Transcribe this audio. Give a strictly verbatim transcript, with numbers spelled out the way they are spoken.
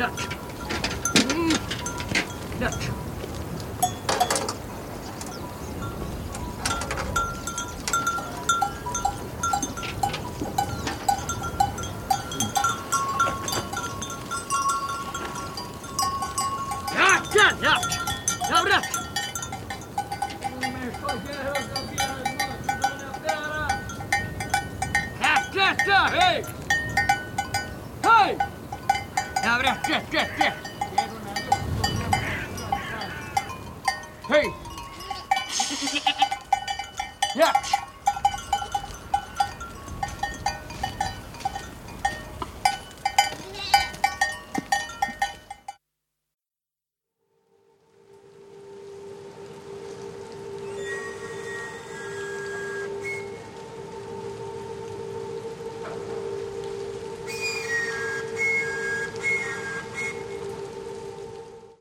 rätt. Mm. Rätt. Rätt, rätt. Ja, rätt. Rätt, rätt, hej! Hej! Ja, rätt, rätt, rätt, rätt. Hej!